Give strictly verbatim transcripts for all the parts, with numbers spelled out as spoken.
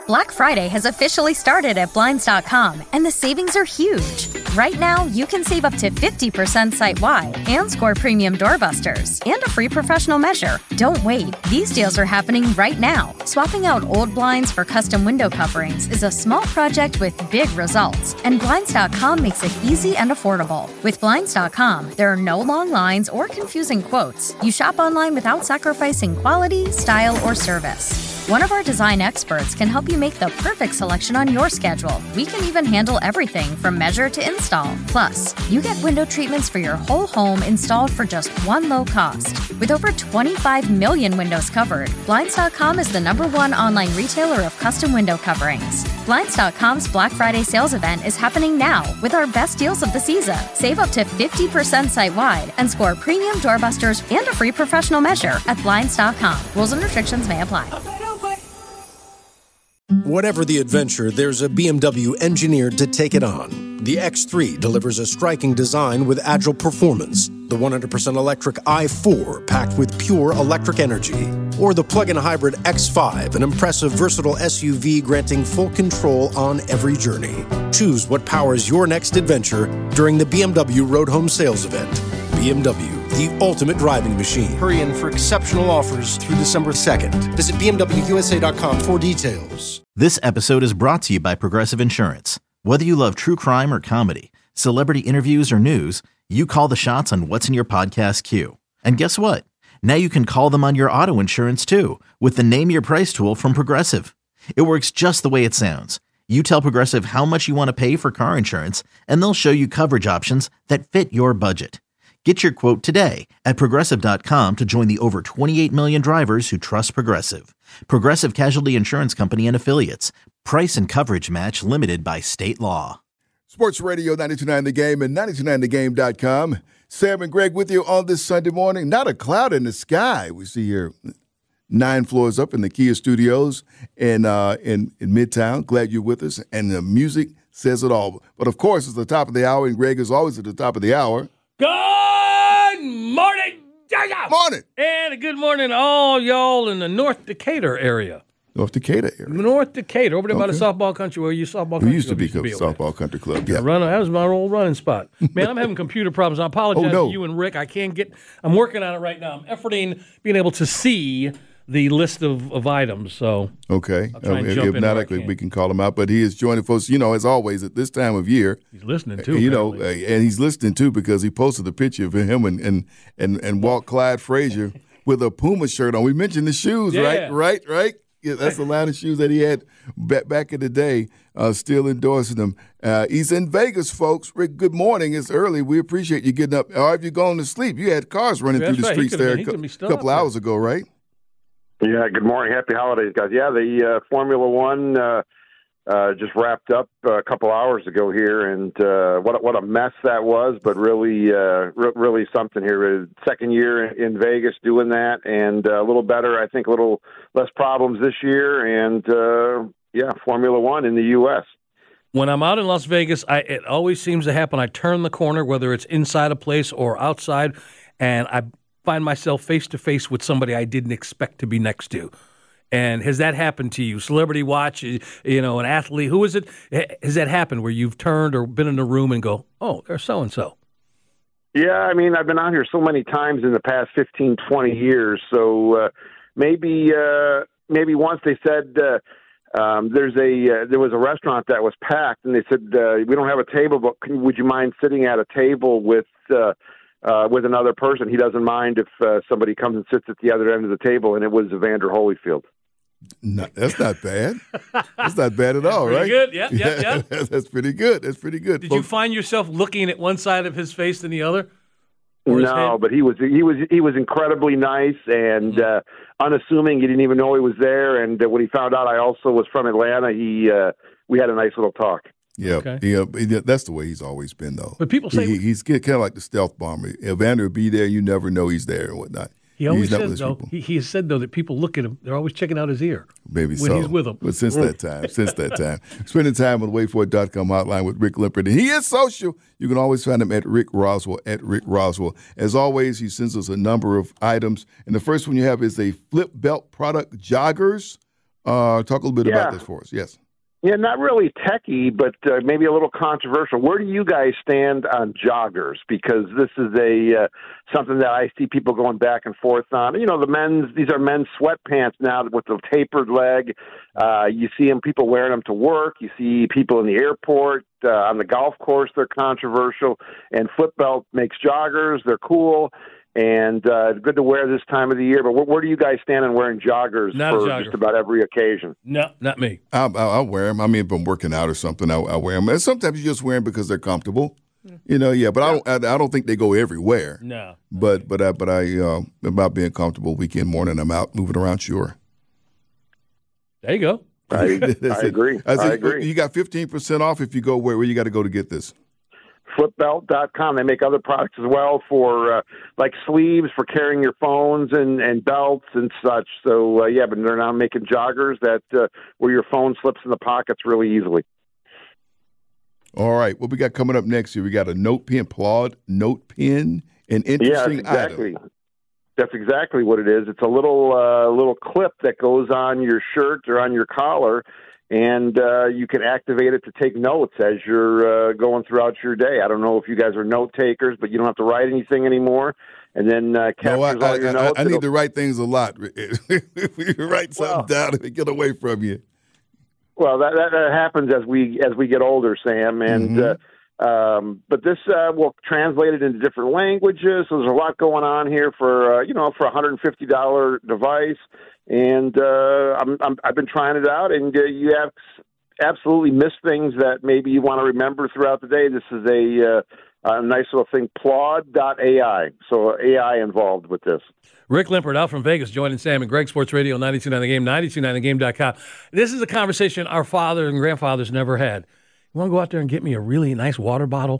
Black Friday has officially started at Blinds dot com, and the savings are huge. Right now, you can save up to fifty percent site-wide and score premium doorbusters and a free professional measure. Don't wait. These deals are happening right now. Swapping out old blinds for custom window coverings is a small project with big results, and Blinds dot com makes it easy and affordable. With Blinds dot com, there are no long lines or confusing quotes. You shop online without sacrificing quality, style, or service. One of our design experts can help you make the perfect selection on your schedule. We can even handle everything from measure to install. Plus, you get window treatments for your whole home installed for just one low cost. With over twenty-five million windows covered, Blinds dot com is the number one online retailer of custom window coverings. Blinds dot com's Black Friday sales event is happening now with our best deals of the season. Save up to fifty percent site-wide and score premium doorbusters and a free professional measure at Blinds dot com. Rules and restrictions may apply. Whatever the adventure, there's a B M W engineered to take it on. The X three delivers a striking design with agile performance. The one hundred percent electric i four, packed with pure electric energy. Or the plug-in hybrid X five, an impressive, versatile S U V granting full control on every journey. Choose what powers your next adventure during the B M W Road Home Sales Event. B M W, the ultimate driving machine. Hurry in for exceptional offers through December second. Visit B M W U S A dot com for details. This episode is brought to you by Progressive Insurance. Whether you love true crime or comedy, celebrity interviews or news, you call the shots on what's in your podcast queue. And guess what? Now you can call them on your auto insurance too with the Name Your Price tool from Progressive. It works just the way it sounds. You tell Progressive how much you want to pay for car insurance, and they'll show you coverage options that fit your budget. Get your quote today at Progressive dot com to join the over twenty-eight million drivers who trust Progressive. Progressive Casualty Insurance Company and Affiliates. Price and coverage match limited by state law. Sports Radio ninety-two point nine The Game and ninety-two point nine the game dot com. Sam and Greg with you on this Sunday morning. Not a cloud in the sky. We see here nine floors up in the Kia Studios in, uh, in, in Midtown. Glad you're with us. And the music says it all. But, of course, it's the top of the hour, and Greg is always at the top of the hour. Good morning, Georgia. Morning. And a good morning to all y'all in the North Decatur area. North Decatur area. North Decatur, over there okay. by the softball country where you softball country We used to be, used to be softball country club. Yeah, run, that was my old running spot. Man, I'm having computer problems. I apologize oh, no. to you and Rick. I can't get. I'm working on it right now. I'm efforting being able to see the list of, of items. So okay, I'll try and uh, jump if in not, where I we can. can call him out. But he is joining folks. You know, as always at this time of year, He's listening too. You know, uh, apparently. and he's listening too because he posted a picture of him and and and, and Walt Clyde Frazier with a Puma shirt on. We mentioned the shoes, Yeah. right? Right? Right? Yeah, that's the line of shoes that he had back, back in the day, uh, still endorsing them. Uh, he's in Vegas, folks. Rick, good morning. It's early. We appreciate you getting up. Or have you gone to sleep? You had cars running That's through the right. He streets could've there been- he a could've cou- been still couple up there. hours ago, right? Yeah, good morning. Happy holidays, guys. Yeah, the uh, Formula One uh, uh, just wrapped up a couple hours ago here, and uh, what, a, what a mess that was, but really uh, re- really something here. Second year in Vegas doing that, and uh, a little better, I think, a little less problems this year, and, uh, yeah, Formula One in the U S When I'm out in Las Vegas, I, it always seems to happen. I turn the corner, whether it's inside a place or outside, and I find myself face-to-face with somebody I didn't expect to be next to. And has that happened to you? Celebrity watch, you know, an athlete. Who is it? Has that happened where you've turned or been in a room and go, oh, there's so-and-so? Yeah, I mean, I've been out here so many times in the past fifteen, twenty years. So uh, maybe uh, maybe once they said uh, um, there's a uh, there was a restaurant that was packed, and they said uh, we don't have a table, but can, would you mind sitting at a table with uh, uh, with another person? He doesn't mind if uh, somebody comes and sits at the other end of the table, and it was Evander Holyfield. No, that's not bad. That's not bad at all, Pretty right? good. Yep, yep, yep. That's pretty good. That's pretty good. Did Folks, you find yourself looking at one side of his face than the other? Or his No, head? but he was he was he was incredibly nice and uh, unassuming. He didn't even know he was there. And uh, when he found out I also was from Atlanta, he uh, we had a nice little talk. Yeah, Okay. yeah, yeah, that's the way he's always been, though. But people say- he, he- he's kind of like the stealth bomber. Evander will be there, you never know he's there and whatnot. He always He's not says, with though, people. he, he has said, though, that people look at him, they're always checking out his ear. Maybe when so. he's with them. But since that time, since that time. Spending time on the wait for it dot com hotline with Rick Limpert. And he is social. You can always find him at Rick Roswell, at Rick Roswell. As always, he sends us a number of items. And the first one you have is a Flip Belt product, joggers. Uh, talk a little bit Yeah. about this for us. Yes. Yeah, not really techie, but uh, maybe a little controversial. Where do you guys stand on joggers? Because this is a uh, something that I see people going back and forth on. You know, the men's these are men's sweatpants now with the tapered leg. Uh, you see them people wearing them to work. You see people in the airport, uh, on the golf course. They're controversial. And Flip Belt makes joggers. They're cool. And uh, good to wear this time of the year. But where, where do you guys stand on wearing joggers Not a for jogger. just about every occasion? No, not me. I'll, I'll, I'll wear them. I mean, if I'm working out or something, I'll, I'll wear them. And sometimes you just wear them because they're comfortable. You know, yeah. But I don't. I, I don't think they go everywhere. No. But but I, but I uh, about being comfortable weekend morning. I'm out moving around. Sure. There you go. I, I agree. I, said, agree. You got fifteen percent off if you go where, where you got to go to get this. flip belt dot com. They make other products as well for uh, like sleeves for carrying your phones and, and belts and such. So, uh, yeah, but they're now making joggers that uh, where your phone slips in the pockets really easily. All right. What we got coming up next here? We got a note pen, Plod note pen, an Yeah, interesting that's exactly. item. That's exactly what it is. It's a little uh, little clip that goes on your shirt or on your collar, and uh, you can activate it to take notes as you're uh, going throughout your day. I don't know if you guys are note takers, but you don't have to write anything anymore. And then uh, captures No, I, all I, your I, notes. I need It'll- to write things a lot. If you write something Well- down, it get away from you. Well, that, that that happens as we as we get older, Sam. And Mhm. uh, um, but this uh, will translate it into different languages. So there's a lot going on here for uh, you know for a one hundred fifty dollars device. And uh, I'm, I'm I've been trying it out, and uh, you have absolutely miss things that maybe you want to remember throughout the day. This is a uh, a nice little thing, Plod dot A I. So A I involved with this. Rick Limpert out from Vegas joining Sam and Greg, Sports Radio ninety-two point nine The Game, ninety-two point nine the game dot com. This is a conversation our father and grandfathers never had. You want to go out there and get me a really nice water bottle?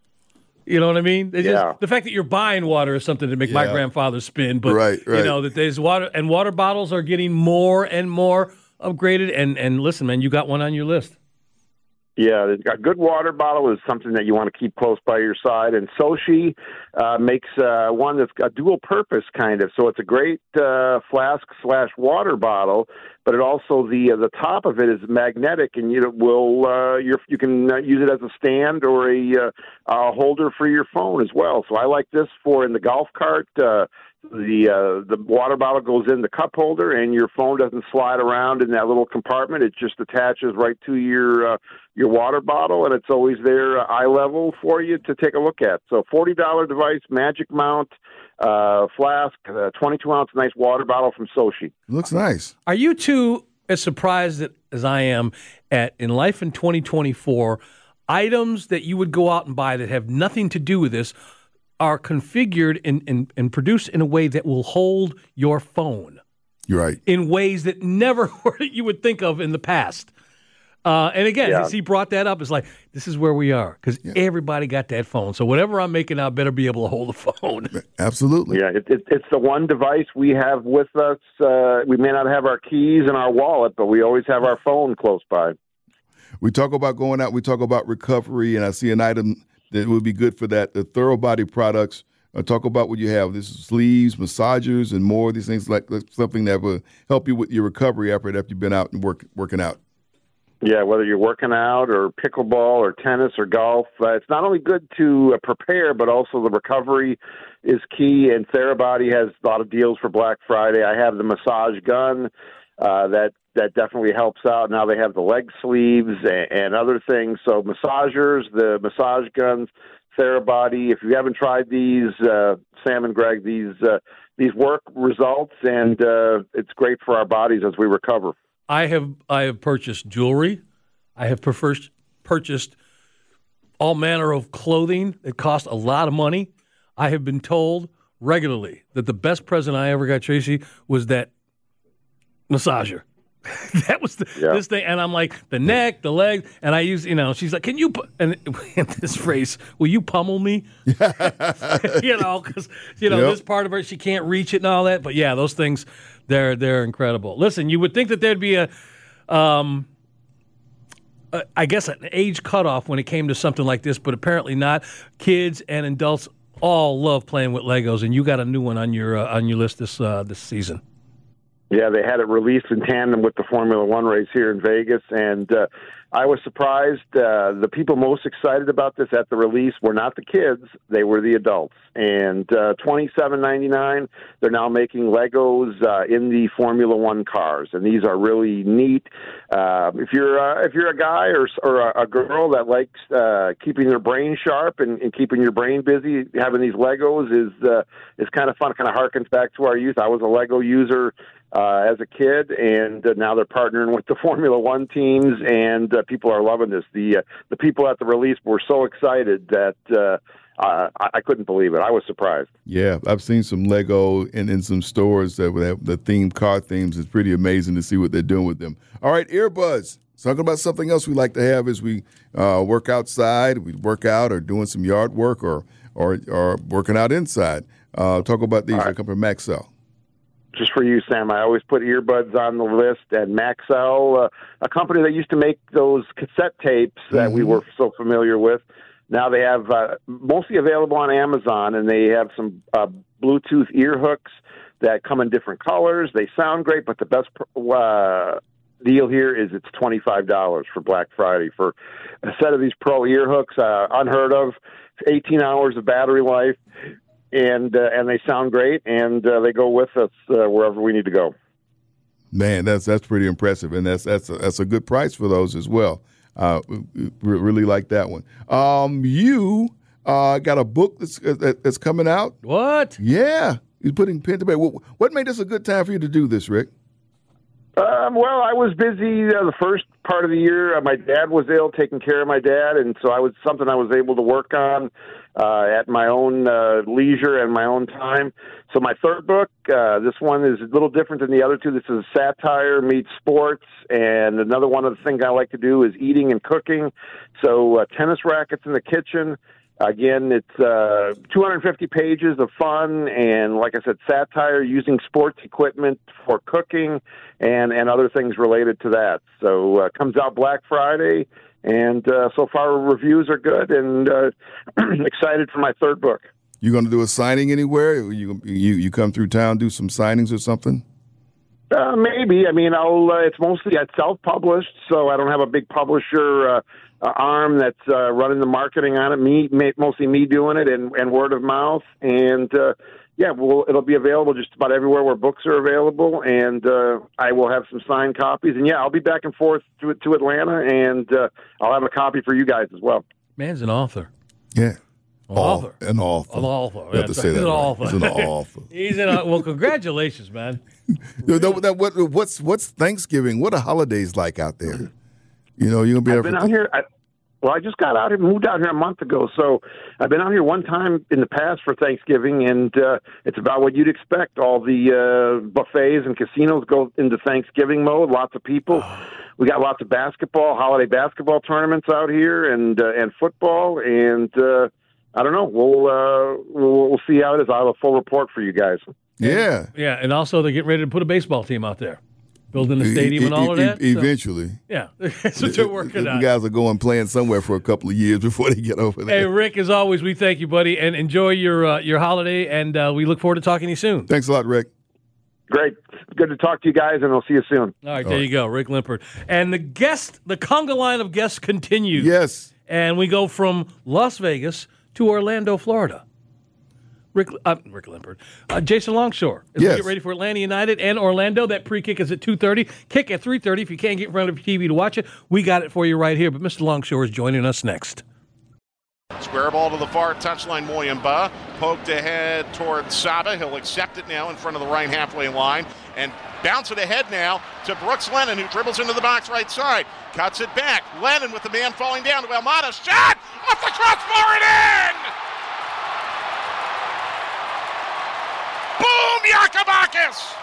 You know what I mean? It's Yeah. Just, the fact that you're buying water is something to make my Yeah. grandfather spin. But, Right, you right. know, that there's water, and water bottles are getting more and more upgraded. And, and listen, man, you got one on your list. Yeah, a good water bottle is something that you want to keep close by your side. And Sochi uh, makes uh, one that's a dual purpose kind of. So it's a great uh, flask slash water bottle, but it also the uh, the top of it is magnetic, and you will uh, you're, you can uh, use it as a stand or a, uh, a holder for your phone as well. So I like this for in the golf cart. Uh, The uh, the water bottle goes in the cup holder, and your phone doesn't slide around in that little compartment. It just attaches right to your uh, your water bottle, and it's always there uh, eye level for you to take a look at. So forty dollars device, Magic Mount, uh, flask, uh, twenty-two ounce nice water bottle from Sochi. Looks nice. Are you two as surprised as I am at in life in twenty twenty-four, items that you would go out and buy that have nothing to do with this are configured and, and, and produced in a way that will hold your phone You're right. in ways that never you would think of in the past. Uh, and again, Yeah. as he brought that up, it's like, this is where we are because everybody got that phone. So whatever I'm making out better be able to hold the phone. Absolutely. Yeah, it, it, it's the one device we have with us. Uh, we may not have our keys in our wallet, but we always have our phone close by. We talk about going out. We talk about recovery, and I see an item that would be good for that. The Thorough Body products. Uh, talk about what you have. This is sleeves, massagers, and more. These things like, like something that will help you with your recovery effort after you've been out and work working out. Yeah, whether you're working out or pickleball or tennis or golf, uh, it's not only good to uh, prepare, but also the recovery is key. And Therabody has a lot of deals for Black Friday. I have the massage gun uh, that that definitely helps out. Now they have the leg sleeves and, and other things. So massagers, the massage guns, Therabody. If you haven't tried these, uh, Sam and Greg, these uh, these work results, and uh, it's great for our bodies as we recover. I have I have purchased jewelry. I have prefer- purchased all manner of clothing that cost a lot of money. I have been told regularly that the best present I ever got, Tracy, was that massager. That was the, Yeah. this thing, and I'm like the neck, the legs, and I use, you know, she's like, "Can you?" pu-" And this phrase, "Will you pummel me?" you know, because you know Yep. this part of her, she can't reach it and all that. But yeah, those things, they're they're incredible. Listen, you would think that there'd be a, um, a, I guess an age cutoff when it came to something like this, but apparently not. Kids and adults all love playing with Legos, and you got a new one on your uh, on your list this uh, this season. Yeah, they had it released in tandem with the Formula One race here in Vegas, and uh, I was surprised. Uh, the people most excited about this at the release were not the kids; they were the adults. And uh, twenty-seven ninety-nine, they're now making Legos uh, in the Formula One cars, and these are really neat. Uh, if you're uh, if you're a guy or or a girl that likes uh, keeping their brain sharp and, and keeping your brain busy, having these Legos is uh, is kind of fun. It kind of harkens back to our youth. I was a Lego user Uh, as a kid, and uh, now they're partnering with the Formula One teams, and uh, people are loving this. The uh, the people at the release were so excited that uh, I, I couldn't believe it. I was surprised. Yeah, I've seen some Lego in, in some stores that have the theme car themes. It's pretty amazing to see what they're doing with them. All right, earbuds. Talking about something else we like to have as we uh, work outside, we work out, or doing some yard work, or or, or working out inside. Uh, talk about these. They come from Maxell. Just for you, Sam, I always put earbuds on the list. And Maxell, uh, a company that used to make those cassette tapes that mm-hmm. we were so familiar with, now they have uh, mostly available on Amazon, and they have some uh, Bluetooth ear hooks that come in different colors. They sound great, but the best uh, deal here is it's twenty-five dollars for Black Friday for a set of these Pro ear hooks, uh, unheard of, eighteen hours of battery life. And uh, and they sound great, and uh, they go with us uh, wherever we need to go. Man, that's that's pretty impressive, and that's that's a, that's a good price for those as well. Uh, really like that one. Um, you uh, got a book that's that's coming out. What? Yeah, you're putting pen to paper. What, what made this a good time for you to do this, Rick? Um, well, I was busy uh, the first part of the year. Uh, my dad was ill, taking care of my dad, and so I was something I was able to work on uh, at my own uh, leisure and my own time. So my third book, uh, this one is a little different than the other two. This is satire meets sports, and another one of the things I like to do is eating and cooking. So uh, tennis rackets in the kitchen. Again, it's uh, two hundred fifty pages of fun and, like I said, satire using sports equipment for cooking and, and other things related to that. So it uh, comes out Black Friday, and uh, so far reviews are good, and uh, excited for my third book. You going to do a signing anywhere? You, you you come through town, do some signings or something? Uh, maybe. I mean, I'll. Uh, it's mostly uh, self-published, so I don't have a big publisher uh, uh, arm that's uh, running the marketing on it. Me, mostly me doing it, and, and word of mouth. And uh, yeah, well, it'll be available just about everywhere where books are available. And uh, I will have some signed copies. And yeah, I'll be back and forth to to Atlanta, and uh, I'll have a copy for you guys as well. Man's an author. Yeah. An author. An author. An author. You have to say He's that an right. author. He's an author. He's an author. Well, congratulations, man. You know, that, that, what, what's what's Thanksgiving? What are holidays like out there? You know, you're gonna be. I've been out here. I, well, I just got out here, moved out here a month ago, so I've been out here one time in the past for Thanksgiving, and uh, it's about what you'd expect. All the uh, buffets and casinos go into Thanksgiving mode. Lots of people. We got lots of basketball, holiday basketball tournaments out here, and uh, and football, and. Uh, I don't know. We'll, uh, we'll we'll see how it is. I'll have a full report for you guys. Yeah. Yeah, and also they're getting ready to put a baseball team out there, building a stadium e- and all e- of that. E- eventually. So, yeah, that's what they're working the, on. The guys are going playing somewhere for a couple of years before they get over there. Hey, Rick, as always, we thank you, buddy, and enjoy your uh, your holiday, and uh, we look forward to talking to you soon. Thanks a lot, Rick. Great. Good to talk to you guys, and I'll see you soon. All right, all there right. you go, Rick Limpert. And the guest, the conga line of guests continues. Yes. And we go from Las Vegas to Orlando, Florida. Rick, uh, Rick Limpert, uh, Jason Longshore. As yes. we get ready for Atlanta United and Orlando. That pre-kick is at two thirty. Kick at three thirty. If you can't get in front of your T V to watch it, we got it for you right here. But Mister Longshore is joining us next. Square ball to the far touchline. Moyamba poked ahead towards Saba. He'll accept it now in front of the right halfway line and bounce it ahead now to Brooks Lennon, who dribbles into the box right side. Cuts it back. Lennon with the man falling down to Almada. Shot off the crossbar and in! Boom, Yakabakis!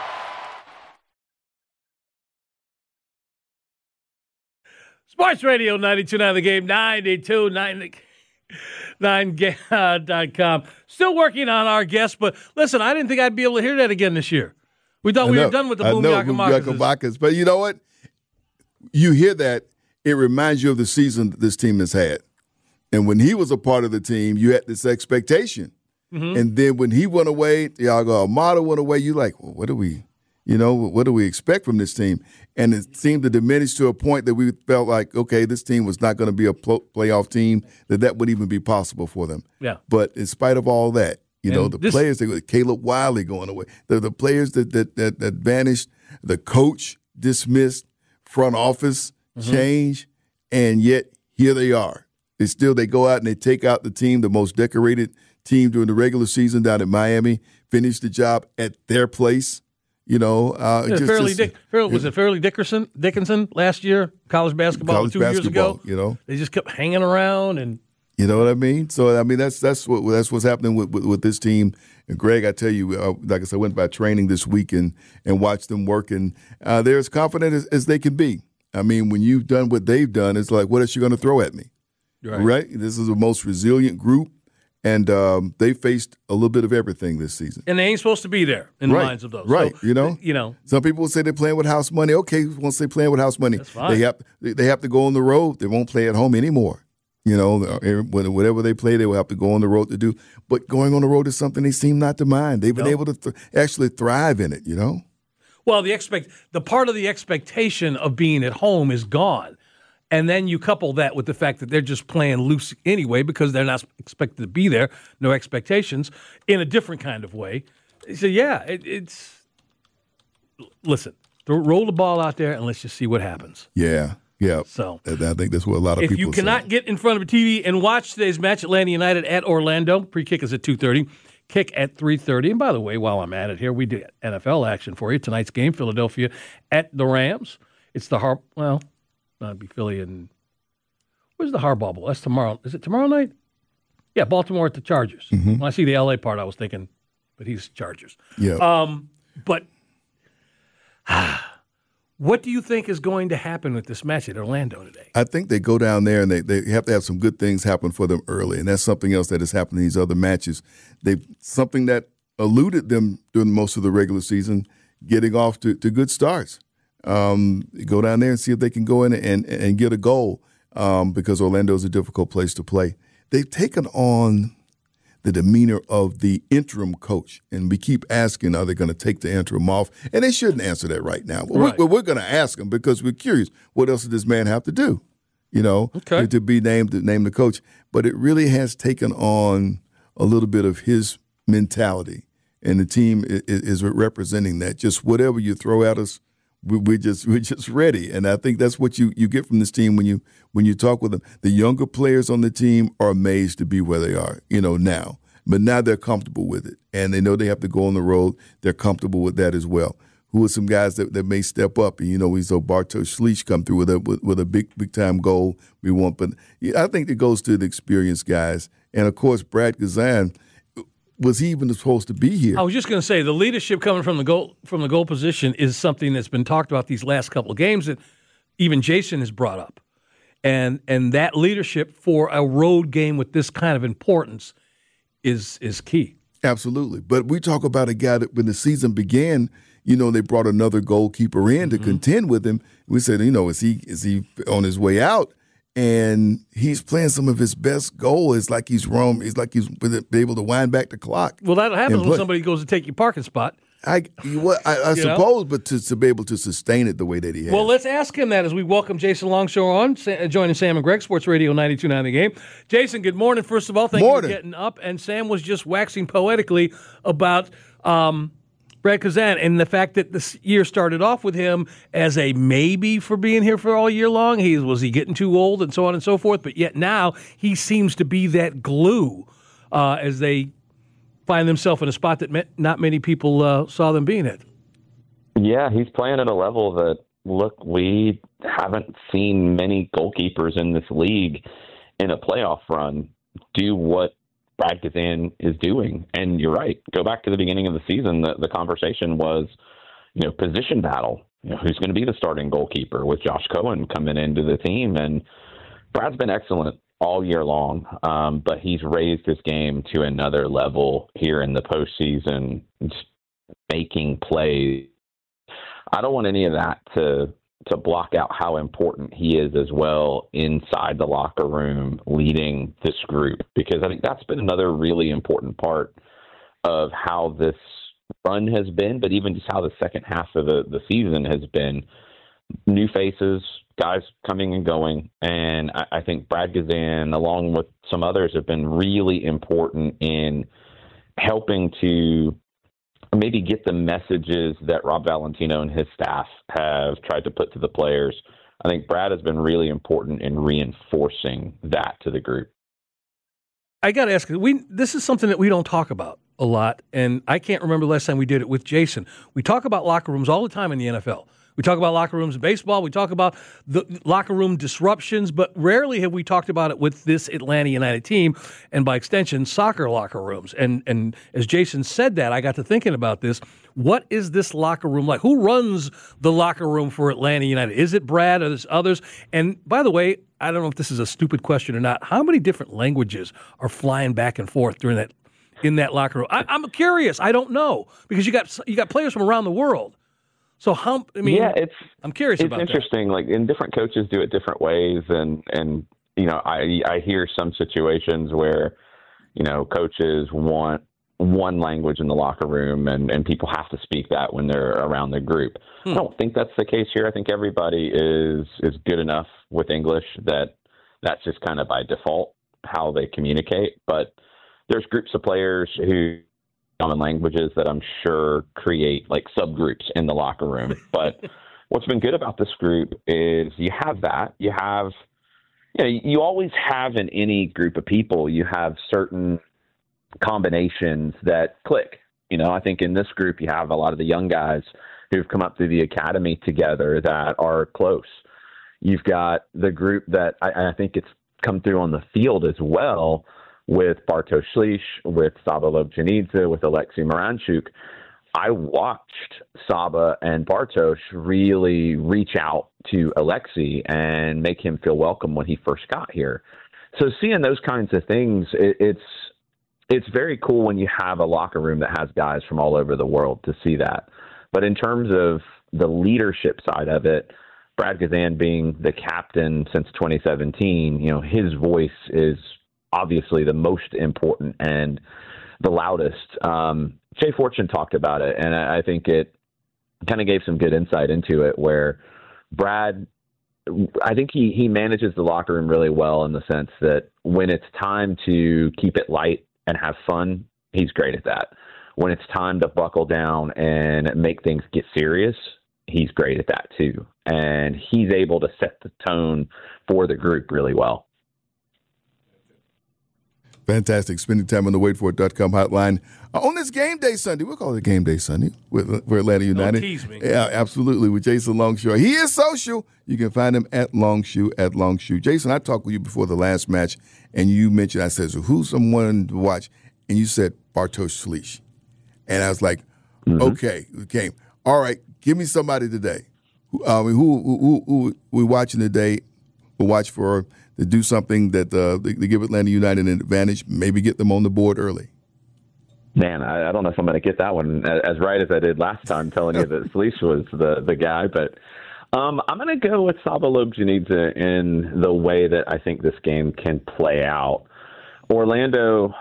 Sports Radio ninety-two point nine The Game, ninety-two point nine dot com. Still working on our guest, but listen, I didn't think I'd be able to hear that again this year. We thought I we know. were done with the I Boom know, Boom Yakamakas. Yakamakas. But you know what? You hear that, it reminds you of the season that this team has had. And when he was a part of the team, you had this expectation. Mm-hmm. And then when he went away, Thiago Almada went away, you like, well, what are we You know, what do we expect from this team? And it seemed to diminish to a point that we felt like, okay, this team was not going to be a pl- playoff team, that that would even be possible for them. Yeah. But in spite of all that, you and know, the this, players, that, Caleb Wiley going away, the, the players that, that, that, that vanished, the coach dismissed, front office mm-hmm. change, and yet here they are. They still, they go out and they take out the team, the most decorated team during the regular season down in Miami, finish the job at their place. You know, uh, yeah, just, Fairleigh just, Dick, Fairleigh, was it Fairleigh Dickerson, Dickinson last year, college basketball college two basketball, years ago? You know, they just kept hanging around, and you know what I mean. So I mean, that's that's what that's what's happening with, with, with this team. And Greg, I tell you, uh, like I said, I went by training this week and and watched them work, and uh, they're as confident as, as they can be. I mean, when you've done what they've done, it's like, what else you going to throw at me? Right. right? This is the most resilient group. And um, they faced a little bit of everything this season. And they ain't supposed to be there in the right. minds of those. Right, so, you know? You know. Some people will say they're playing with house money. Okay, once they're playing with house money, That's fine. they have they have to go on the road. They won't play at home anymore. You know, whatever they play, they will have to go on the road to do. But going on the road is something they seem not to mind. They've been nope. able to th- actually thrive in it, you know? Well, the expect the part of the expectation of being at home is gone. And then you couple that with the fact that they're just playing loose anyway because they're not expected to be there, no expectations, in a different kind of way. So, yeah, it, it's – listen, roll the ball out there and let's just see what happens. Yeah, yeah. So I think that's what a lot of if people you cannot say. get in front of a T V and watch today's match, Atlanta United at Orlando, pre-kick is at two thirty, kick at three thirty. And by the way, while I'm at it here, we did N F L action for you. Tonight's game, Philadelphia at the Rams. It's the Har – well – That'd be Philly and where's the Harbaugh Bowl? That's tomorrow. Is it tomorrow night? Yeah, Baltimore at the Chargers. Mm-hmm. When I see the L A part, I was thinking, but he's Chargers. Yeah. Um, but what do you think is going to happen with this match at Orlando today? I think they go down there and they, they have to have some good things happen for them early, and that's something else that has happened in these other matches. They something that eluded them during most of the regular season, getting off to, to good starts. Um, go down there and see if they can go in and, and get a goal um, because Orlando is a difficult place to play. They've taken on the demeanor of the interim coach, and we keep asking, are they going to take the interim off? And they shouldn't answer that right now. But right. we're, we're going to ask them because we're curious. What else does this man have to do, you know, okay. to, to be named to name the coach? But it really has taken on a little bit of his mentality, and the team is, is representing that. Just whatever you throw at us, We're just we're just ready, and I think that's what you, you get from this team when you when you talk with them. The younger players on the team are amazed to be where they are, you know, now. But now they're comfortable with it, and they know they have to go on the road. They're comfortable with that as well. Who are some guys that, that may step up? And you know, we saw Bartosz Slić come through with a with, with a big big time goal. We want, but I think it goes to the experienced guys, and of course Brad Guzan. Was he even supposed to be here? I was just going to say the leadership coming from the goal from the goal position is something that's been talked about these last couple of games that even Jason has brought up, and and that leadership for a road game with this kind of importance is is key. Absolutely, but we talk about a guy that when the season began, you know, they brought another goalkeeper in to mm-hmm. contend with him. We said, you know, is he is he on his way out? And he's playing some of his best goal. It's like he's roam. It's like he's able to wind back the clock. Well, that happens when somebody goes to take your parking spot. I, well, I, I suppose, know? but to, to be able to sustain it the way that he has. Well, let's ask him that as we welcome Jason Longshore on, joining Sam and Greg, Sports Radio ninety-two point nine The Game. Jason, good morning. First of all, thank morning. you for getting up. And Sam was just waxing poetically about um, Brad Guzan and the fact that this year started off with him as a maybe for being here for all year long. He was he getting too old and so on and so forth. But yet now he seems to be that glue uh, as they find themselves in a spot that not many people uh, saw them being at. Yeah, he's playing at a level that, look, we haven't seen many goalkeepers in this league in a playoff run do what Brad Guzan is doing. And you're right. Go back to the beginning of the season. The, the conversation was, you know, position battle. You know, who's going to be the starting goalkeeper with Josh Cohen coming into the team? And Brad's been excellent all year long, um, but he's raised his game to another level here in the postseason, just making plays. I don't want any of that to to block out how important he is as well inside the locker room, leading this group, because I think that's been another really important part of how this run has been, but even just how the second half of the, the season has been. New faces, guys coming and going, and I, I think Brad Guzan, along with some others, have been really important in helping to maybe get the messages that Rob Valentino and his staff have tried to put to the players. I think Brad has been really important in reinforcing that to the group. I got to ask you, we this is something that we don't talk about a lot, and I can't remember the last time we did it with Jason. We talk about locker rooms all the time in the N F L. We talk about locker rooms in baseball. We talk about the locker room disruptions, but rarely have we talked about it with this Atlanta United team and, by extension, soccer locker rooms. And and as Jason said that, I got to thinking about this. What is this locker room like? Who runs the locker room for Atlanta United? Is it Brad or is others? And by the way, I don't know if this is a stupid question or not. How many different languages are flying back and forth during that in that locker room? I, I'm curious. I don't know because you got you got players from around the world. So how? I mean, yeah, it's. I'm curious it's about that. It's interesting. Like, and different coaches do it different ways, and and you know, I I hear some situations where, you know, coaches want one language in the locker room, and and people have to speak that when they're around the group. Hmm. I don't think that's the case here. I think everybody is is good enough with English that that's just kind of by default how they communicate. But there's groups of players who. Common languages that I'm sure create like subgroups in the locker room. But what's been good about this group is you have that. You have, you know, you always have in any group of people, you have certain combinations that click. You know, I think in this group, you have a lot of the young guys who've come up through the academy together that are close. You've got the group that I, I think it's come through on the field as well, with Bartosz Slisz, with Saba Lobjanidze, with Alexei Miranchuk. I watched Saba and Bartosz really reach out to Alexei and make him feel welcome when he first got here. So seeing those kinds of things, it, it's it's very cool when you have a locker room that has guys from all over the world to see that. But in terms of the leadership side of it, Brad Guzan being the captain since twenty seventeen, you know, his voice is obviously the most important and the loudest. Um, Jay Fortune talked about it, and I, I think it kind of gave some good insight into it, where Brad, I think he, he manages the locker room really well in the sense that when it's time to keep it light and have fun, he's great at that. When it's time to buckle down and make things get serious, he's great at that too. And he's able to set the tone for the group really well. Fantastic. Spending time on the wait for it dot com hotline. Uh, on this game day Sunday, we'll call it game day Sunday with, for Atlanta United. Don't tease me. Yeah, absolutely. With Jason Longshore. He is social. You can find him at Longshoe, at Longshoe. Jason, I talked with you before the last match, and you mentioned, I said, so who's someone to watch? And you said Bartosz Slisz. And I was like, mm-hmm. okay, okay. All right, give me somebody today. Uh, who, who, who, who we're watching today, we'll watch for to do something that uh, they, they give Atlanta United an advantage, maybe get them on the board early. Man, I, I don't know if I'm going to get that one as right as I did last time, telling you that Slisz was the, the guy. But um, I'm going to go with Saba Lobjanidze in the way that I think this game can play out. Orlando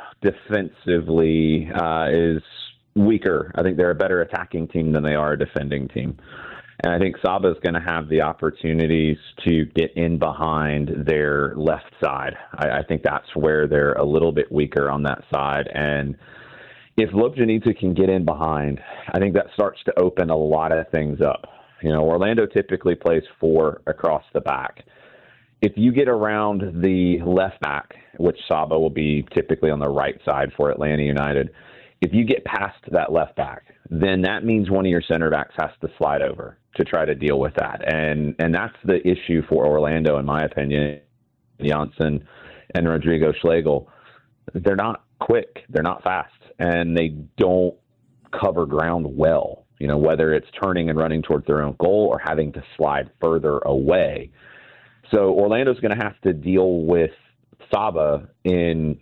defensively uh, is weaker. I think they're a better attacking team than they are a defending team. And I think Saba is going to have the opportunities to get in behind their left side. I, I think that's where they're a little bit weaker on that side. And if Lobjanidze can get in behind, I think that starts to open a lot of things up. You know, Orlando typically plays four across the back. If you get around the left back, which Saba will be typically on the right side for Atlanta United, if you get past that left back, then that means one of your center backs has to slide over to try to deal with that. And and that's the issue for Orlando, in my opinion. Janssen and Rodrigo Schlegel, they're not quick, they're not fast, and they don't cover ground well, you know, whether it's turning and running towards their own goal or having to slide further away. So Orlando's going to have to deal with Saba in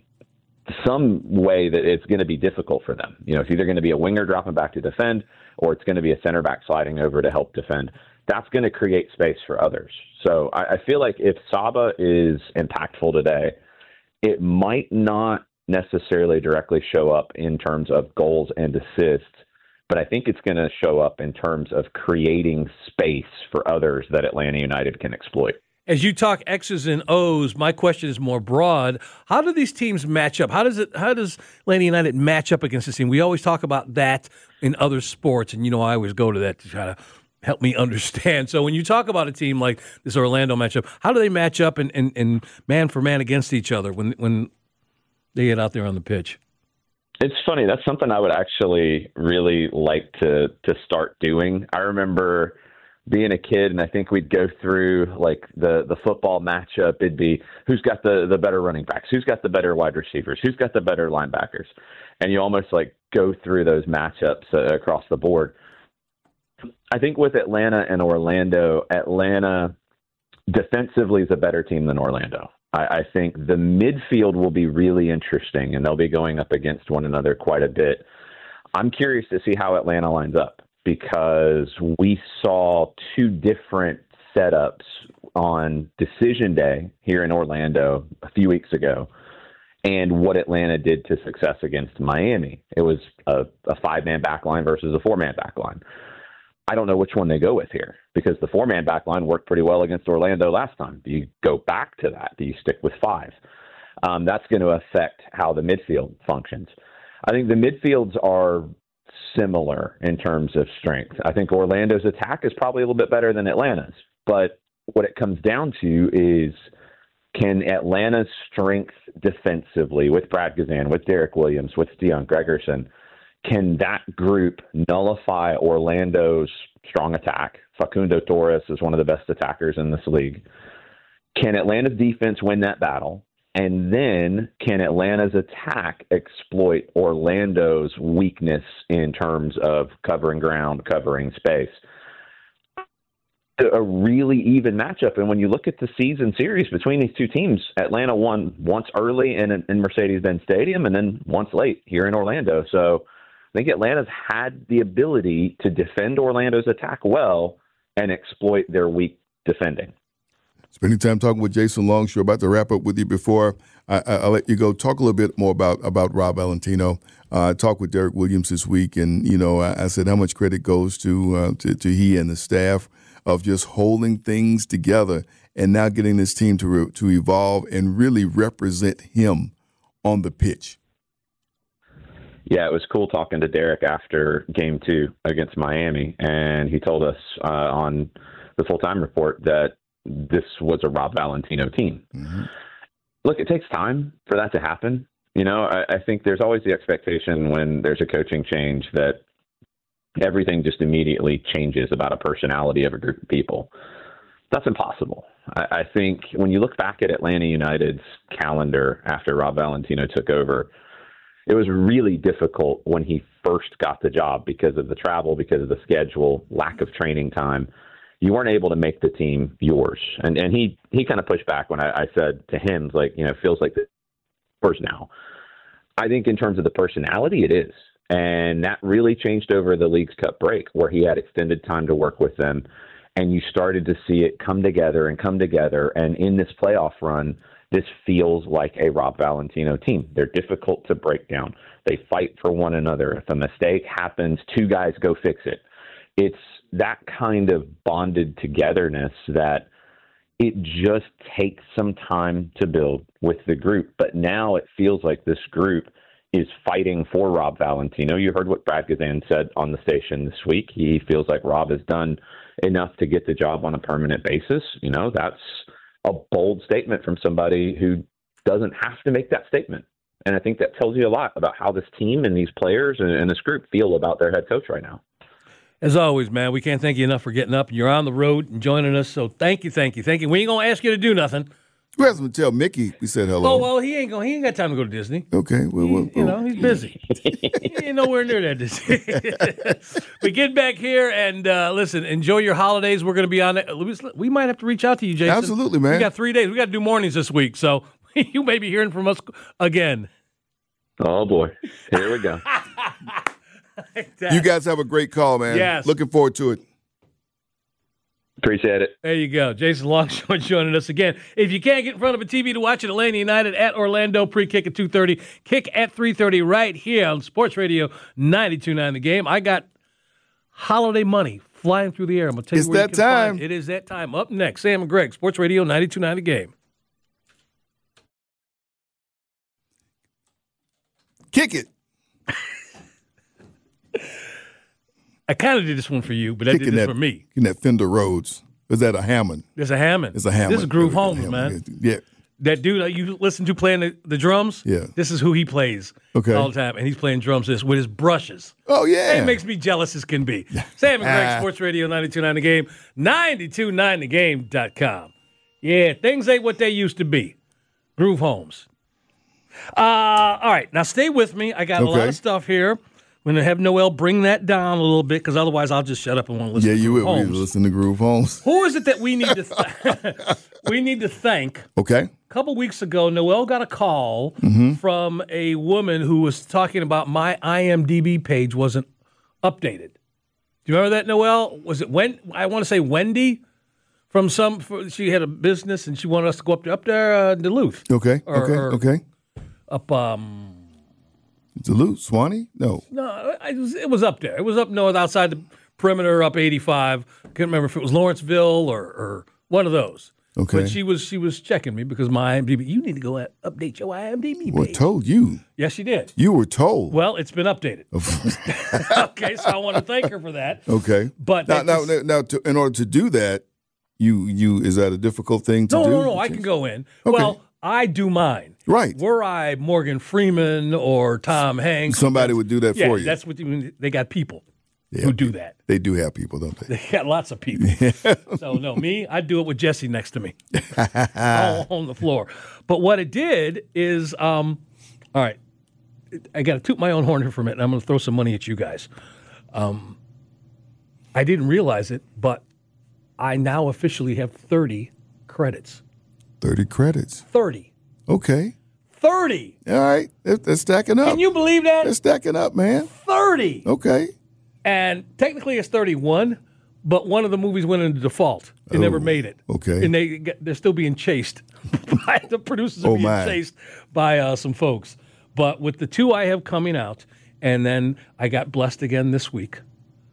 some way that it's going to be difficult for them. You know, it's either going to be a winger dropping back to defend, or it's going to be a center back sliding over to help defend. That's going to create space for others. So I, I feel like if Saba is impactful today, it might not necessarily directly show up in terms of goals and assists, but I think it's going to show up in terms of creating space for others that Atlanta United can exploit. As you talk X's and O's, my question is more broad. How do these teams match up? How does it? How does Atlanta United match up against this team? We always talk about that in other sports, and you know I always go to that to try to help me understand. So when you talk about a team like this Orlando matchup, how do they match up and, and, and man for man against each other when when they get out there on the pitch? It's funny. That's something I would actually really like to to start doing. I remember being a kid, and I think we'd go through like the, the football matchup. It'd be who's got the, the better running backs, who's got the better wide receivers, who's got the better linebackers. And you almost like go through those matchups uh, across the board. I think with Atlanta and Orlando, Atlanta defensively is a better team than Orlando. I, I think the midfield will be really interesting, and they'll be going up against one another quite a bit. I'm curious to see how Atlanta lines up, because we saw two different setups on decision day here in Orlando a few weeks ago, and what Atlanta did to success against Miami. It was a, a five-man back line versus a four-man back line. I don't know which one they go with here, because the four-man back line worked pretty well against Orlando last time. Do you go back to that? Do you stick with five? Um, that's going to affect how the midfield functions. I think the midfields are similar in terms of strength. I think Orlando's attack is probably a little bit better than Atlanta's, but what it comes down to is, can Atlanta's strength defensively with Brad Guzan, with Derek Williams, with Deion Gregerson, can that group nullify Orlando's strong attack? Facundo Torres is one of the best attackers in this league. Can Atlanta's defense win that battle? And then can Atlanta's attack exploit Orlando's weakness in terms of covering ground, covering space? A really even matchup. And when you look at the season series between these two teams, Atlanta won once early in, in Mercedes-Benz Stadium and then once late here in Orlando. So I think Atlanta's had the ability to defend Orlando's attack well and exploit their weak defending. Spending time talking with Jason Longshore. About to wrap up with you. Before I, I, I'll let you go, talk a little bit more about, about Rob Valentino. Uh, I talked with Derek Williams this week, and, you know, I, I said how much credit goes to, uh, to to he and the staff of just holding things together and now getting this team to re- to evolve and really represent him on the pitch. Yeah, it was cool talking to Derek after game two against Miami, and he told us uh, on the full-time report that this was a Rob Valentino team. Mm-hmm. Look, it takes time for that to happen. You know, I, I think there's always the expectation when there's a coaching change that everything just immediately changes about a personality of a group of people. That's impossible. I, I think when you look back at Atlanta United's calendar after Rob Valentino took over, it was really difficult when he first got the job because of the travel, because of the schedule, lack of training time. You weren't able to make the team yours. And and he, he kind of pushed back when I, I said to him, like, you know, it feels like the yours now. I think in terms of the personality, it is. And that really changed over the Leagues Cup break, where he had extended time to work with them. And you started to see it come together and come together. And in this playoff run, this feels like a Rob Valentino team. They're difficult to break down. They fight for one another. If a mistake happens, two guys go fix it. It's that kind of bonded togetherness that it just takes some time to build with the group. But now it feels like this group is fighting for Rob Valentino. You heard what Brad Guzan said on the station this week. He feels like Rob has done enough to get the job on a permanent basis. You know, that's a bold statement from somebody who doesn't have to make that statement. And I think that tells you a lot about how this team and these players and, and this group feel about their head coach right now. As always, man, we can't thank you enough for getting up. You're on the road and joining us, so thank you, thank you, thank you. We ain't going to ask you to do nothing. We have to tell Mickey we said hello. Oh, well, he ain't going. He ain't got time to go to Disney. Okay. Well, he, well, you know, he's busy. He ain't nowhere near that Disney. But get back here and, uh, listen, enjoy your holidays. We're going to be on it. We might have to reach out to you, Jason. Absolutely, man. We got three days. We got to do mornings this week, so you may be hearing from us again. Oh, boy. Here we go. You guys have a great call, man. Yes. Looking forward to it. Appreciate it. There you go. Jason Longshore joining us again. If you can't get in front of a T V to watch it, Atlanta United at Orlando, pre-kick at two thirty, kick at three thirty right here on Sports Radio ninety-two point nine The Game. I got holiday money flying through the air. I'm going to tell you It's where that you can time. find it. It is that time. Up next, Sam and Greg, Sports Radio ninety-two point nine The Game. Kick it. I kind of did this one for you, but I Kicking did this that, for me. In that Fender Rhodes. Is that a Hammond? There's a Hammond. It's a Hammond. This is Groove Holmes, Hammond. man. Yeah. That dude that you listen to playing the, the drums, Yeah. this is who he plays Okay. all the time. And he's playing drums this with his brushes. Oh, yeah. It makes me jealous as can be. Sam and Greg, Sports Radio ninety-two point nine The Game, ninety-two point nine the game dot com. Yeah, things ain't what they used to be. Groove Holmes. Uh, all right, now stay with me. I got a lot Okay. of stuff here. I'm going to have Noel bring that down a little bit because otherwise I'll just shut up and want to listen Yeah, to you Groove will. We Holmes. listen to Groove Holmes. Who is it that we need to th- we need to thank? Okay. A couple weeks ago, Noel got a call Mm-hmm. from a woman who was talking about my I M D B page wasn't updated. Do you remember that, Noel? Was it when I want to say Wendy from some? For, she had a business and she wanted us to go up there, up there, uh, Duluth, Okay. Or- okay. or- okay. up. Um, Duluth, Swanee? No. no, it was, it was up there. It was up north, outside the perimeter, up eighty-five. Can't remember if it was Lawrenceville or, or one of those. Okay. But she was she was checking me because my I M D B. You need to go at, update your I M D B page. Well, told you. Yes, she did. You were told. Well, it's been updated. Okay, so I want to thank her for that. okay. But now, that now, just- now, to, in order to do that, you you is that a difficult thing to No, do? no, no. I can go in. Okay. Well, I do mine. Right. Were I Morgan Freeman or Tom Hanks, Somebody would do that yeah, for you. that's what you, they got. People Yeah, who do that. They do have people, don't they? They got lots of people. So no, me, I do it with Jesse next to me, all on the floor. But what it did is, um, all right, I got to toot my own horn here for a minute. And I'm going to throw some money at you guys. Um, I didn't realize it, but I now officially have thirty credits. thirty credits. thirty. Okay. thirty. All right. They're, they're stacking up. Can you believe that? They're stacking up, man. thirty. Okay. And technically it's thirty-one, but one of the movies went into default. It never Oh, made it. okay. And they get- they're still being chased by the producers are Oh, being my. chased by uh, some folks. But with the two I have coming out, and then I got blessed again this week.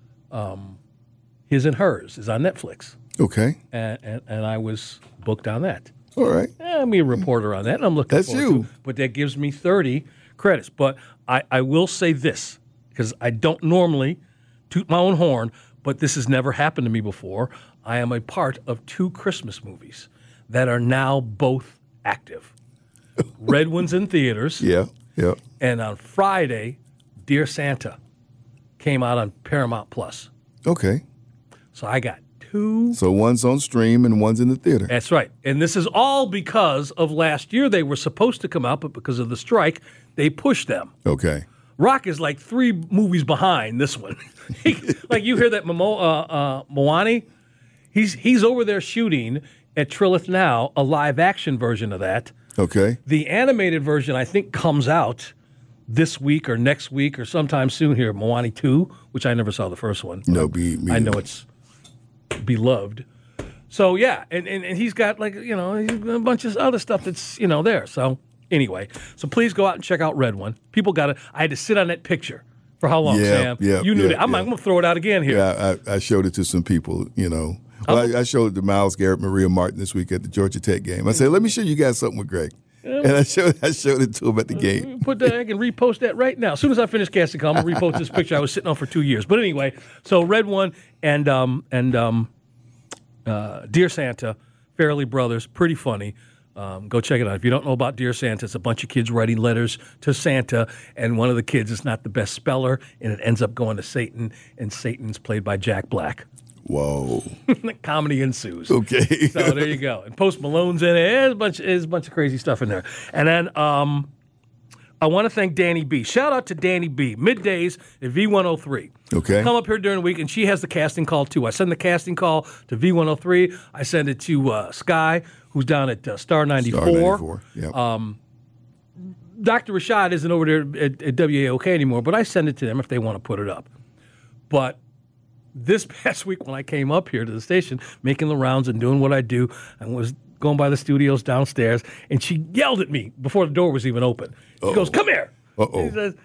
Um, His and Hers is on Netflix, Okay. and, and and I was booked on that. All right. Eh, I'm a reporter on that, and I'm looking That's forward you. to it. But that gives me thirty credits. But I, I will say this, because I don't normally toot my own horn, but this has never happened to me before. I am a part of two Christmas movies that are now both active. Red One's in theaters, Yeah. Yeah. and on Friday, Dear Santa came out on Paramount Plus. Okay. So I got two. So one's on stream and one's in the theater. That's right. And this is all because of last year. They were supposed to come out, but because of the strike, they pushed them. Okay. Rock is like three movies behind this one. He, like you hear that Momo, uh, uh, Moani, he's he's over there shooting at Trillith now, a live action version of that. Okay. The animated version, I think, comes out this week or next week or sometime soon here. Moani two, which I never saw the first one. No, be me. I know it's beloved. So yeah, and, and, and he's got like, you know, a bunch of other stuff that's, you know, there. So anyway, so please go out and check out Red One. People got to, I had to sit on that picture for how long, Yeah, Sam? yeah, you knew yeah, that. I'm, yeah. I'm going to throw it out again here. Yeah, I, I showed it to some people, you know. Well, I, I showed it to Miles Garrett, Maria Martin this week at the Georgia Tech game. I said, let me show you guys something with Greg. And I showed I showed it to him at the game. Put that, I can repost that right now. As soon as I finish casting call, I'm going to repost this picture I was sitting on for two years. But anyway, so Red One and um, and um, uh, Dear Santa, Fairley Brothers, pretty funny. Um, go check it out. If you don't know about Dear Santa, it's a bunch of kids writing letters to Santa, and one of the kids is not the best speller, and it ends up going to Satan, and Satan's played by Jack Black. Whoa. Comedy ensues. Okay. So there you go. And Post Malone's in it. There's a bunch, there's a bunch of crazy stuff in there. And then um, I want to thank Danny B. Shout out to Danny B. Middays at V one oh three. Okay. Come up here during the week, and she has the casting call, too. I send the casting call to V one oh three. I send it to uh, Sky, who's down at uh, Star ninety-four. Star ninety-four. Yep. Um, Doctor Rashad isn't over there at, at W A O K anymore, but I send it to them if they want to put it up. But this past week when I came up here to the station, making the rounds and doing what I do, I was going by the studios downstairs, and she yelled at me before the door was even open. She Uh-oh. goes, "Come here." Uh-oh. She says,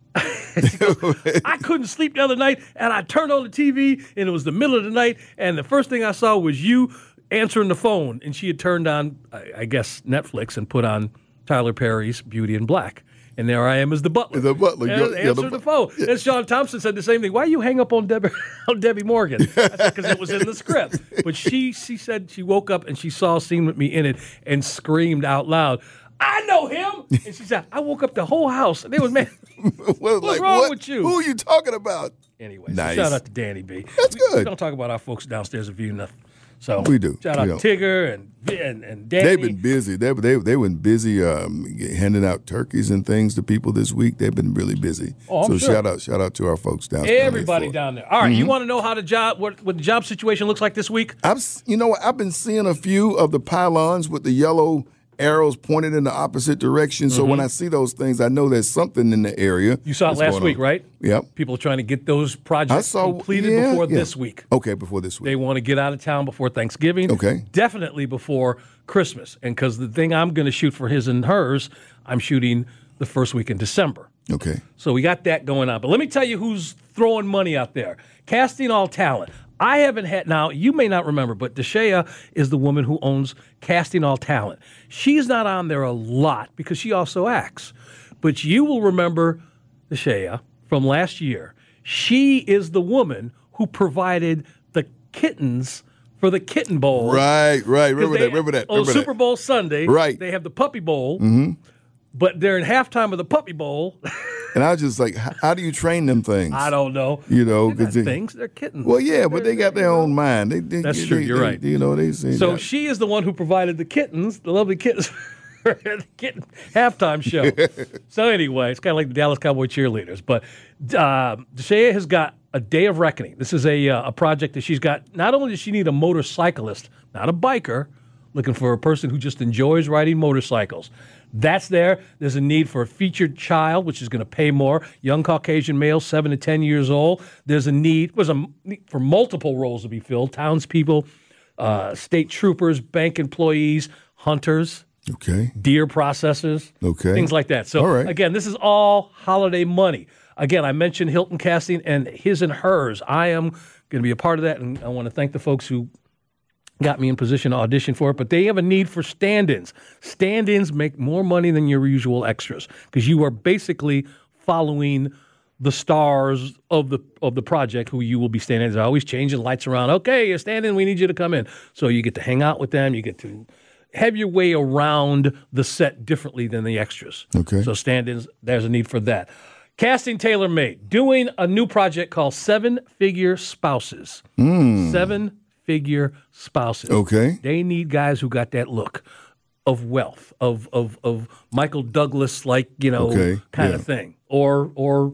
She goes, I couldn't sleep the other night, and I turned on the T V, and it was the middle of the night, and the first thing I saw was you answering the phone, and she had turned on, I, I guess, Netflix and put on Tyler Perry's Beauty in Black. And there I am as the butler. The butler. And Yeah, answered the, the phone. Yeah. And Sean Thompson said the same thing. Why you hang up on Debbie, on Debbie Morgan? I said, because it was in the script. But she she said she woke up and she saw a scene with me in it and screamed out loud, I know him. And she said, I woke up the whole house. And it was, man, well, what's like, wrong what? with you? Who are you talking about? Anyway, nice. So shout out to Danny B. That's we, good. We don't talk about our folks downstairs at View Nothing. So we do. Shout out we to Tigger and, and and Danny. They've been busy. They they they been busy um, handing out turkeys and things to people this week. They've been really busy. Oh, I'm so sure. shout out shout out to our folks down there. Everybody down there. All right, mm-hmm. You want to know how the job what, what the job situation looks like this week? I've you know what I've been seeing a few of the pylons with the yellow arrows pointed in the opposite direction. So mm-hmm. when I see those things, I know there's something in the area. You saw it last week, on. right? Yep. People are trying to get those projects I saw, completed yeah, before yeah. this week. Okay, before this week. They want to get out of town before Thanksgiving. Okay. Definitely before Christmas. And because the thing I'm going to shoot for his and hers, I'm shooting the first week in December. Okay. So we got that going on. But let me tell you who's throwing money out there. Casting All Talent. I haven't had, now, you may not remember, but Deshea is the woman who owns Casting All Talent. She's not on there a lot because she also acts. But you will remember Deshea from last year. She is the woman who provided the kittens for the Kitten Bowl. Right, right. Remember they, that, remember that. On remember Super that. Bowl Sunday, right. They have the Puppy Bowl. Mm-hmm. But they're in halftime of the Puppy Bowl. And I was just like, how do you train them things? I don't know. You know, they're not they, things. They're kittens. Well, yeah, but they're, they got their own mind. They, they, That's they, true. They, You're they, right. You know, they say so that. she is the one who provided the kittens, the lovely kittens, for the kitten halftime show. So anyway, it's kind of like the Dallas Cowboy cheerleaders. But uh, Deshea has got a Day of Reckoning. This is a uh, a project that she's got. Not only does she need a motorcyclist, not a biker, looking for a person who just enjoys riding motorcycles. That's there. There's a need for a featured child, which is going to pay more. Young Caucasian male, seven to ten years old. There's a need was a need for multiple roles to be filled. Townspeople, uh, state troopers, bank employees, hunters, okay, deer processors, okay, things like that. So all right. Again, this is all holiday money. Again, I mentioned Hilton Casting and his and hers. I am going to be a part of that, and I want to thank the folks who got me in position to audition for it, but they have a need for stand-ins. Stand-ins make more money than your usual extras because you are basically following the stars of the of the project who you will be standing. They're always changing lights around. Okay, you're standing, we need you to come in. So you get to hang out with them. You get to have your way around the set differently than the extras. Okay. So stand-ins, there's a need for that. Casting Tailor-Made, doing a new project called Seven Figure Spouses. Mm. Seven Figure Spouses. Okay. They need guys who got that look of wealth, of of of Michael Douglas, like, you know, okay. kind yeah. of thing. Or or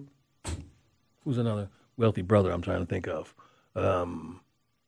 who's another wealthy brother I'm trying to think of? Um,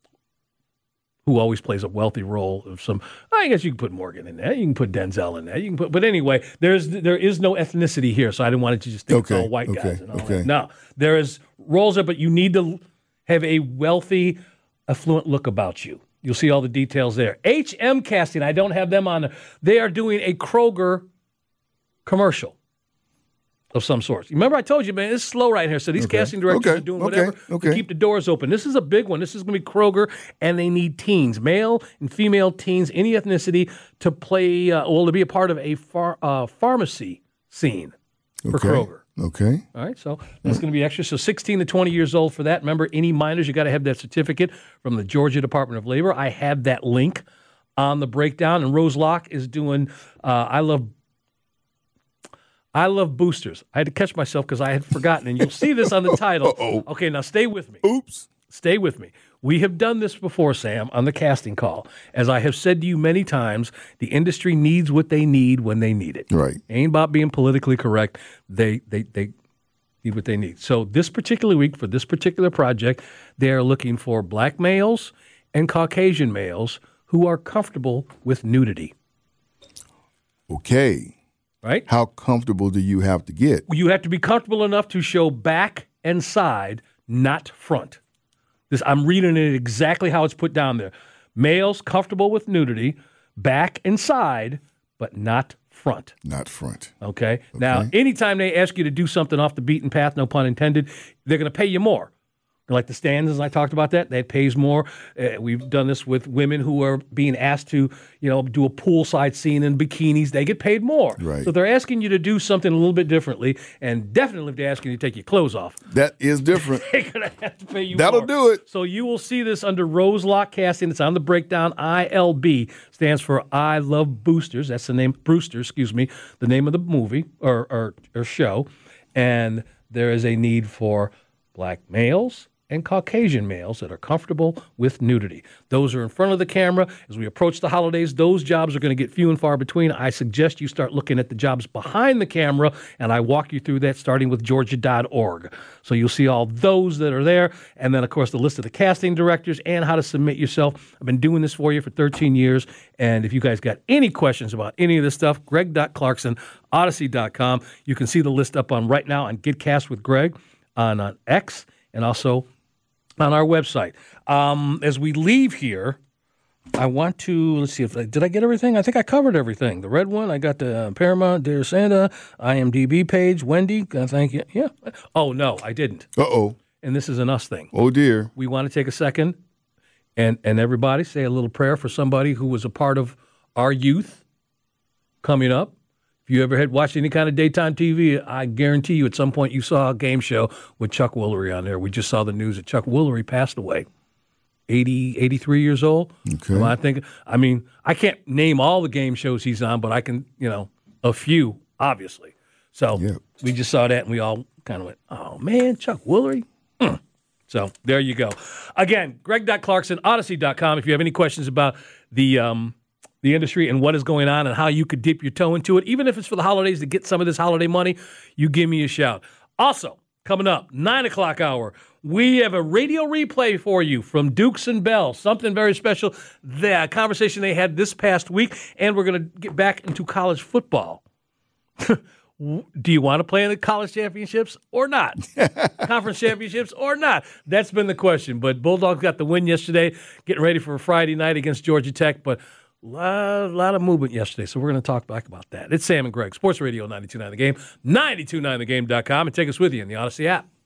who always plays a wealthy role of some. I guess you can put Morgan in there. You can put Denzel in there. You can put, but anyway, there's there is no ethnicity here, so I didn't want it to just think okay. it's all white okay. guys and all okay. that. No, there is roles there, but you need to have a wealthy, affluent look about you. You'll see all the details there. H M Casting, I don't have them on. They are doing a Kroger commercial of some sort. Remember I told you, man, it's slow right here. So these okay. casting directors okay. are doing okay. whatever okay. to keep the doors open. This is a big one. This is going to be Kroger, and they need teens, male and female teens, any ethnicity, to play, uh, well, to be a part of a phar- uh, pharmacy scene for okay. Kroger. Okay. All right, so that's going to be extra. So sixteen to twenty years old for that. Remember, any minors, you got to have that certificate from the Georgia Department of Labor. I have that link on the breakdown. And Rose Locke is doing uh, I Love I Love Boosters. I had to catch myself because I had forgotten. And you'll see this on the title. Uh-oh. Okay, now stay with me. Oops. Stay with me. We have done this before, Sam, on the casting call. As I have said to you many times, the industry needs what they need when they need it. Right. It ain't about being politically correct. They they they need what they need. So this particular week, for this particular project, they are looking for black males and Caucasian males who are comfortable with nudity. Okay. Right? How comfortable do you have to get? You have to be comfortable enough to show back and side, not front. This, I'm reading it exactly how it's put down there. Males comfortable with nudity, back and side, but not front. Not front. Okay? Okay. Now, anytime they ask you to do something off the beaten path, no pun intended, they're going to pay you more. Like the stands, as I talked about that, that pays more. Uh, we've done this with women who are being asked to, you know, do a poolside scene in bikinis. They get paid more. Right. So they're asking you to do something a little bit differently, and definitely if they're asking you to take your clothes off, That is different. they're going to have to pay you That'll more. do it. So you will see this under Rose Lock Casting. It's on the breakdown. I L B stands for I Love Boosters. That's the name, Brewster, excuse me, the name of the movie or, or, or show. And there is a need for black males and Caucasian males that are comfortable with nudity. Those are in front of the camera. As we approach the holidays, those jobs are going to get few and far between. I suggest you start looking at the jobs behind the camera, and I walk you through that starting with Georgia dot org. So you'll see all those that are there, and then, of course, the list of the casting directors and how to submit yourself. I've been doing this for you for thirteen years, and if you guys got any questions about any of this stuff, greg dot clarkson, odyssey dot com. You can see the list up on right now on Get Cast with Greg on, on X and also on our website. Um, as we leave here, I want to, let's see, if I, did I get everything? I think I covered everything. The red one, I got the uh, Paramount, Dear Santa, I M D B page, Wendy, uh, thank you. Yeah. Oh, no, I didn't. Uh-oh. And this is an us thing. Oh, dear. We want to take a second and, and everybody say a little prayer for somebody who was a part of our youth coming up. If you ever had watched any kind of daytime T V, I guarantee you at some point you saw a game show with Chuck Woolery on there. We just saw the news that Chuck Woolery passed away, eighty, eighty-three years old. Okay. So I think, I mean, I can't name all the game shows he's on, but I can, you know, a few, obviously. So Yeah. we just saw that and we all kind of went, oh, man, Chuck Woolery? Mm. So there you go. Again, greg dot clarkson, odyssey dot com. If you have any questions about the um, the industry and what is going on and how you could dip your toe into it, even if it's for the holidays to get some of this holiday money, you give me a shout. Also, coming up, nine o'clock hour, we have a radio replay for you from Dukes and Bell, something very special, the conversation they had this past week, and we're going to get back into college football. Do you want to play in the college championships or not? Conference championships or not? That's been the question. But Bulldogs got the win yesterday, getting ready for a Friday night against Georgia Tech, but a lot, lot of movement yesterday, so we're going to talk back about that. It's Sam and Greg, Sports Radio ninety-two point nine The Game, ninety-two point nine the game dot com, and take us with you in the Odyssey app.